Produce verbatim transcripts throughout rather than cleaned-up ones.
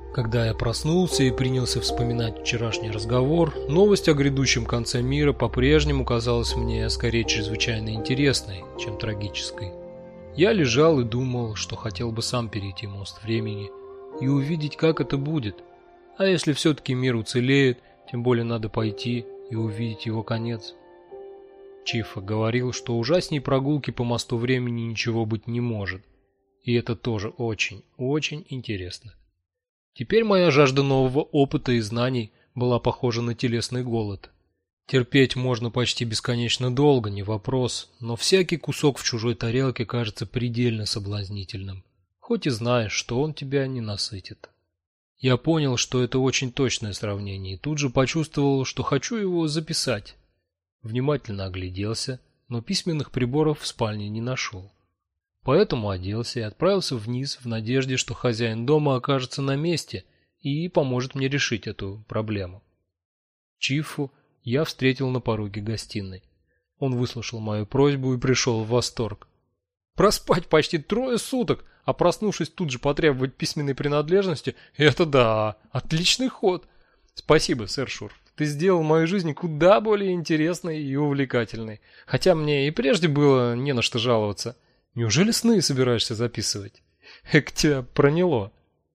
Когда я проснулся и принялся вспоминать вчерашний разговор, новость о грядущем конце мира по-прежнему казалась мне скорее чрезвычайно интересной, чем трагической. Я лежал и думал, что хотел бы сам перейти мост времени и увидеть, как это будет. А если все-таки мир уцелеет, тем более надо пойти и увидеть его конец. Чифа говорил, что ужасней прогулки по мосту времени ничего быть не может. И это тоже очень, очень интересно. Теперь моя жажда нового опыта и знаний была похожа на телесный голод. Терпеть можно почти бесконечно долго, не вопрос, но всякий кусок в чужой тарелке кажется предельно соблазнительным, хоть и знаешь, что он тебя не насытит. Я понял, что это очень точное сравнение, и тут же почувствовал, что хочу его записать. Внимательно огляделся, но письменных приборов в спальне не нашел. Поэтому оделся и отправился вниз в надежде, что хозяин дома окажется на месте и поможет мне решить эту проблему. Чифу я встретил на пороге гостиной. Он выслушал мою просьбу и пришел в восторг. Проспать почти трое суток, а проснувшись тут же потребовать письменной принадлежности – это да, отличный ход. Спасибо, сэр Шурф. Ты сделал мою жизнь куда более интересной и увлекательной. Хотя мне и прежде было не на что жаловаться. Неужели сны собираешься записывать? Эк, тебя проняло.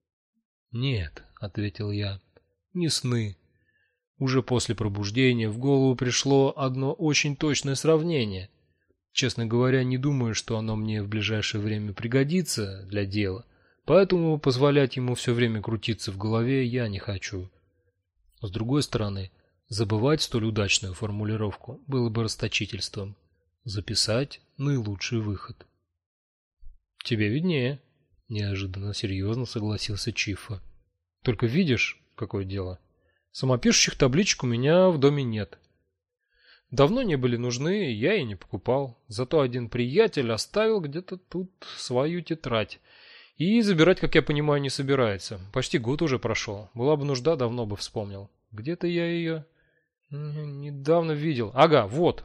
Нет, ответил я, не сны. Уже после пробуждения в голову пришло одно очень точное сравнение. Честно говоря, не думаю, что оно мне в ближайшее время пригодится для дела, поэтому позволять ему все время крутиться в голове я не хочу. С другой стороны, забывать столь удачную формулировку было бы расточительством. Записать – наилучший выход. Тебе виднее, неожиданно серьезно согласился Чифа. Только видишь, какое дело. Самопишущих табличек у меня в доме нет. Давно не были нужны, я и не покупал. Зато один приятель оставил где-то тут свою тетрадь. И забирать, как я понимаю, не собирается. Почти год уже прошел. Была бы нужда, давно бы вспомнил. Где-то я ее недавно видел. Ага, вот.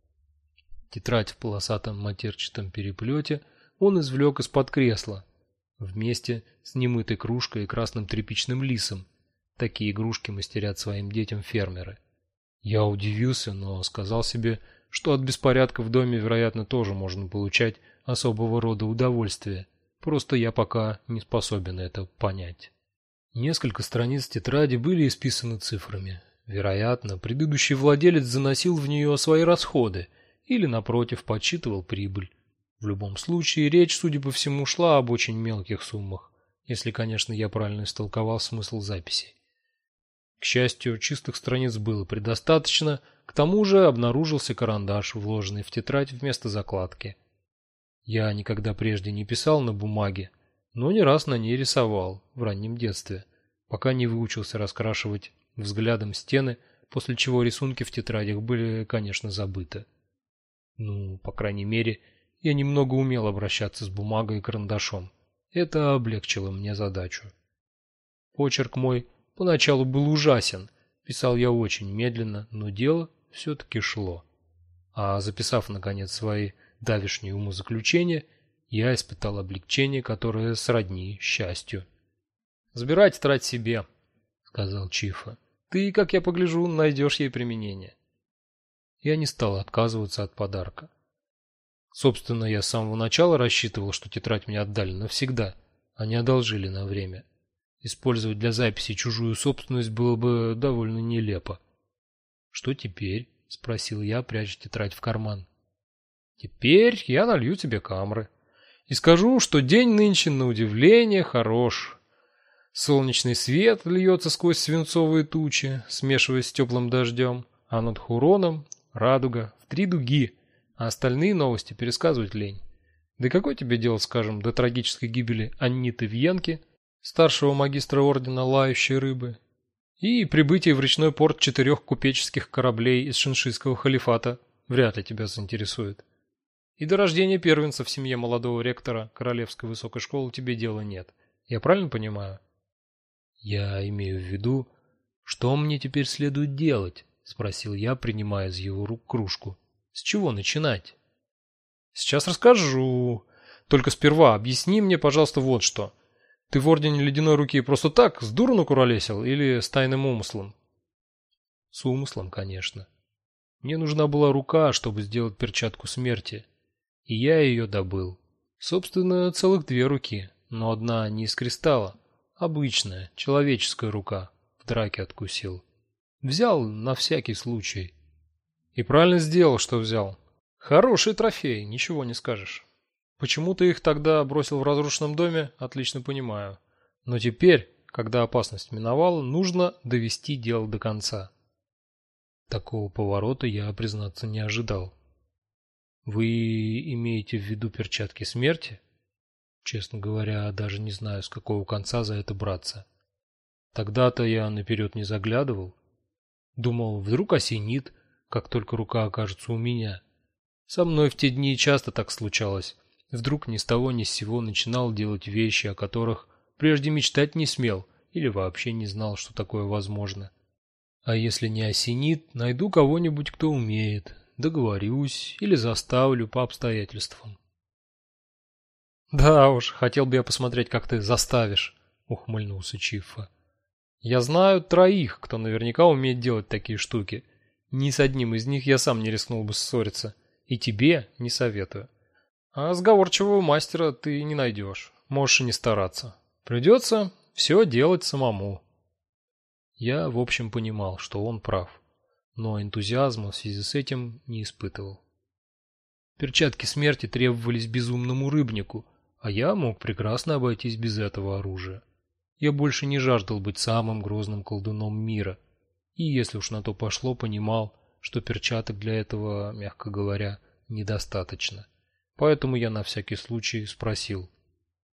Тетрадь в полосатом матерчатом переплете он извлек из-под кресла, вместе с немытой кружкой и красным тряпичным лисом. Такие игрушки мастерят своим детям фермеры. Я удивился, но сказал себе, что от беспорядка в доме, вероятно, тоже можно получать особого рода удовольствие. Просто я пока не способен это понять. Несколько страниц тетради были исписаны цифрами. Вероятно, предыдущий владелец заносил в нее свои расходы или, напротив, подсчитывал прибыль. В любом случае, речь, судя по всему, шла об очень мелких суммах, если, конечно, я правильно истолковал смысл записей. К счастью, чистых страниц было предостаточно, к тому же обнаружился карандаш, вложенный в тетрадь вместо закладки. Я никогда прежде не писал на бумаге, но не раз на ней рисовал в раннем детстве, пока не выучился раскрашивать взглядом стены, после чего рисунки в тетрадях были, конечно, забыты. Ну, по крайней мере, я немного умел обращаться с бумагой и карандашом. Это облегчило мне задачу. Почерк мой поначалу был ужасен, писал я очень медленно, но дело все-таки шло. А записав, наконец, свои давешние умозаключения, я испытал облегчение, которое сродни счастью. «Забирай тетрадь себе», — сказал Чифа. «Ты, как я погляжу, найдешь ей применение». Я не стал отказываться от подарка. Собственно, я с самого начала рассчитывал, что тетрадь мне отдали навсегда, а не одолжили на время. Использовать для записи чужую собственность было бы довольно нелепо. «Что теперь?» — спросил я, пряча тетрадь в карман. «Теперь я налью тебе камры и скажу, что день нынче на удивление хорош. Солнечный свет льется сквозь свинцовые тучи, смешиваясь с теплым дождем, а над Хуроном радуга в три дуги, а остальные новости пересказывать лень. Да какое тебе дело, скажем, до трагической гибели Анниты Вьенки, старшего магистра ордена Лающей Рыбы, и прибытие в речной порт четырех купеческих кораблей из Шиншийского халифата вряд ли тебя заинтересует. И до рождения первенца в семье молодого ректора Королевской высокой школы тебе дела нет. Я правильно понимаю?» «Я имею в виду, что мне теперь следует делать?» — спросил я, принимая из его рук кружку. «С чего начинать?» «Сейчас расскажу. Только сперва объясни мне, пожалуйста, вот что. Ты в Ордене Ледяной Руки просто так, с дуру накуролесил или с тайным умыслом? С умыслом, конечно. Мне нужна была рука, чтобы сделать перчатку смерти, и я ее добыл. Собственно, целых две руки, но одна не из кристалла, обычная, человеческая рука, в драке откусил. Взял на всякий случай. И правильно сделал, что взял. Хороший трофей, ничего не скажешь. Почему ты их тогда бросил в разрушенном доме, отлично понимаю. Но теперь, когда опасность миновала, нужно довести дело до конца. Такого поворота я, признаться, не ожидал. Вы имеете в виду перчатки смерти? Честно говоря, даже не знаю, с какого конца за это браться. Тогда-то я наперед не заглядывал. Думал, вдруг осенит, как только рука окажется у меня. Со мной в те дни часто так случалось. Вдруг ни с того ни с сего начинал делать вещи, о которых прежде мечтать не смел или вообще не знал, что такое возможно. А если не осенит, найду кого-нибудь, кто умеет, договорюсь или заставлю по обстоятельствам. Да уж, хотел бы я посмотреть, как ты заставишь, ухмыльнулся Чиффа. Я знаю троих, кто наверняка умеет делать такие штуки. Ни с одним из них я сам не рискнул бы ссориться, и тебе не советую. А сговорчивого мастера ты не найдешь, можешь и не стараться. Придется все делать самому. Я, в общем, понимал, что он прав, но энтузиазма в связи с этим не испытывал. Перчатки смерти требовались безумному рыбнику, а я мог прекрасно обойтись без этого оружия. Я больше не жаждал быть самым грозным колдуном мира, и, если уж на то пошло, понимал, что перчаток для этого, мягко говоря, недостаточно. Поэтому я на всякий случай спросил: